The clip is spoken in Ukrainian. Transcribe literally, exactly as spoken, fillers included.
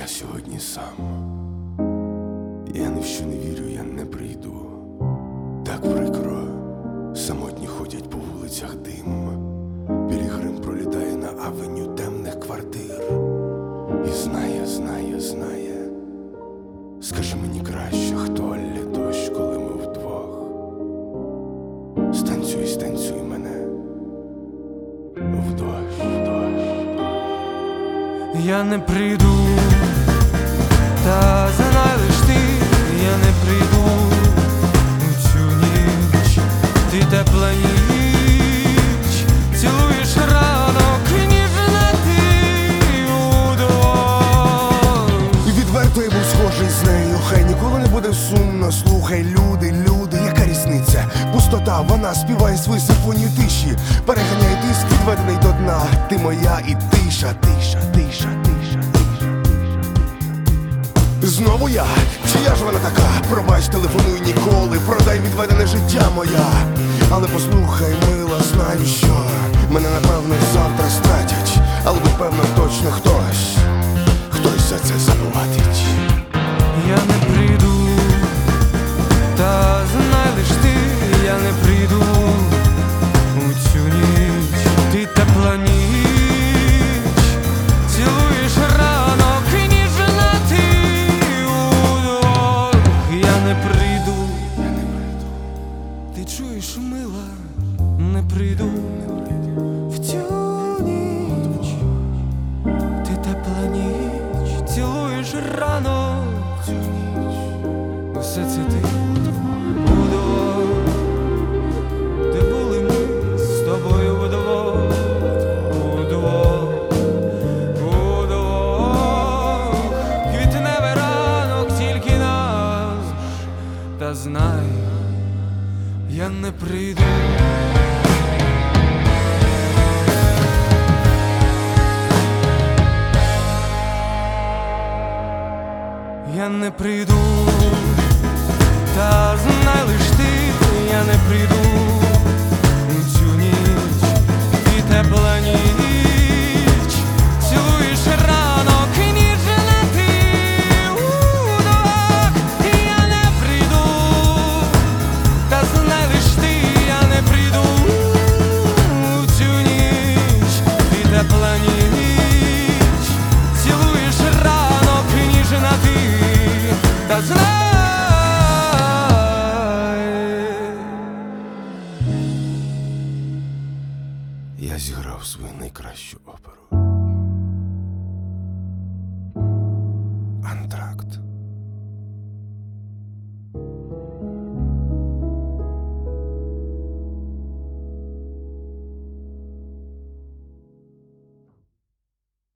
сьогодні сам. Я ні в що не вірю, я не прийду. Так прикро, самотні ходять по вулицях дим. Пілігрим пролітає на авеню темних квартир. І знає, знає, знає. Скажи мені краще, хто лє дощ, коли ми вдвох. Станцюй, станцюй мене в дощ, в дощ. Я не прийду, та знай лиш ти, я не прийду у цю ніч. Ти тепла ніч, цілуєш ранок, ніжна ти удвох. Відверто я був схожий з нею, хай ніколи не буде сумно. Слухай, люди, люди, яка різниця? Пустота, вона співає свою симфонію тиші. Переганяє тиск, відведений до дна. Ти моя і тиша, тиша, тиша, тиша, тиша. Знову я? Чия ж вона така? Пробач, телефонуй ніколи, продай відведене життя моя. Але послухай, мила, знаю, що мене напевно завтра стратять. Але будь певно, точно хтось, хтось за це заплатить. Я не прийду, та знай лиш ти, я не прийду у цю ніч. Ти тепла ніч, цілуєш ранок, ніжна ти удвох. Я не прийду, Я не прийду. ти чуєш, мила, не прийду в цю ніч. Ти тепла ніч, цілуєш ранок, Цю ніч. усе це ти удвох. Де були ми з тобою вдвох, удвох, удвох. Квітневий ранок тільки нас, та знай, я не прийду. Я не прийду, та знай лиш ти, я не прийду у цю ніч. Ти тепла ніч, цілуєш ранок, ніжна ти удвох. Я не прийду, та знай лиш ти, я не прийду у цю ніч. Ти тепла ніч, цілуєш ранок, ніжна ти. Та знай, Я зіграв свою найкращу оперу. Антра.